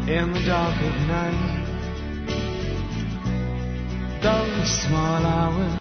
in the dark of night. Those small hours